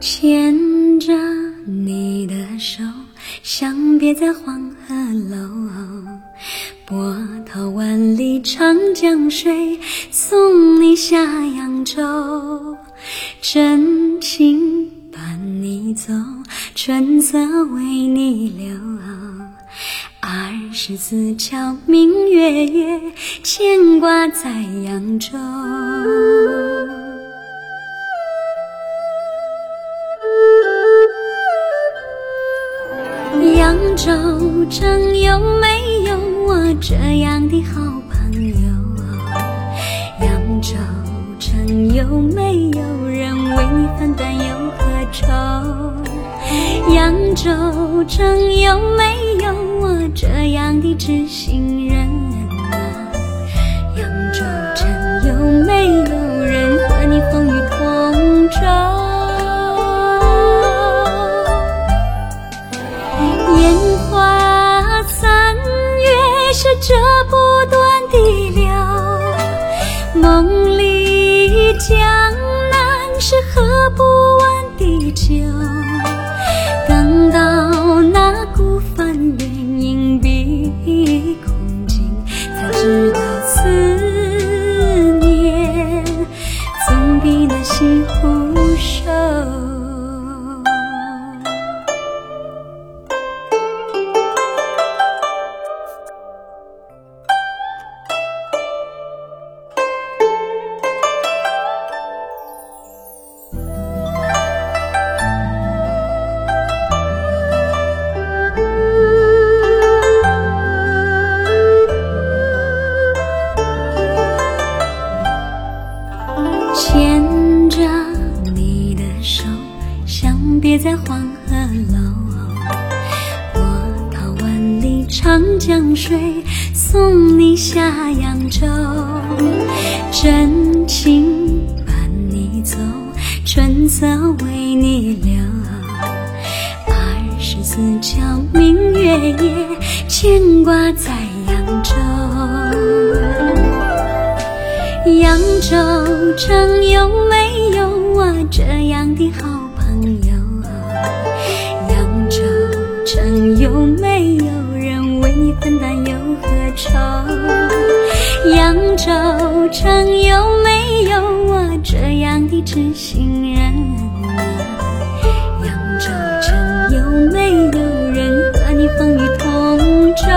牵着你的手，相别在黄鹤楼。波涛万里长江水，送你下扬州。真情伴你走，春色为你留。24桥明月夜，牵挂在扬州。扬州城有没有我这样的好朋友？扬州城有没有人为你分担忧和愁？扬州城有没有我这样的知心人啊？扬州城有没有人和你风雨同舟？烟花三月是这不断的流，梦里江南是喝不完的酒。等到那孤帆远影碧空尽，才知道思念总比那西湖瘦。牵着你的手，相别在黄鹤楼。波涛万里长江水，送你下扬州。真情伴你走，春色为你留。24桥明月夜，牵挂在扬州。扬州城有没有我这样的好朋友？扬州城有没有人为你分担忧和愁？扬州城有没有我这样的知心人啊？扬州城有没有人和你风雨同舟？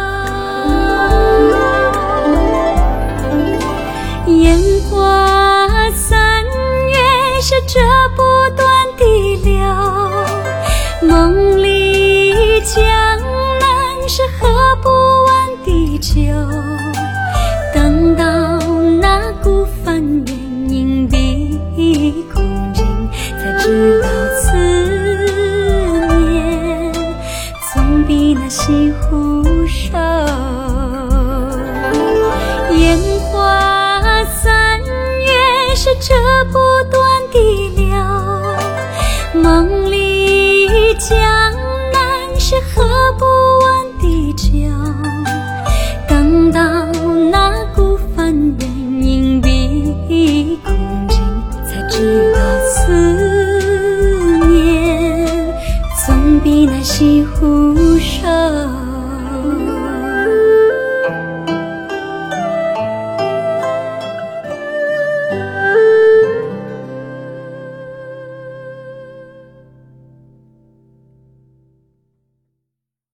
烟花三月是这不断的流，梦里江南是喝不完的酒。等到那孤帆远影碧空尽，才知道思念总比那西湖瘦。烟花三月是这不断的流，梦里江南是喝不完的酒。等到那孤帆远影碧空尽，才知道思念总比那西湖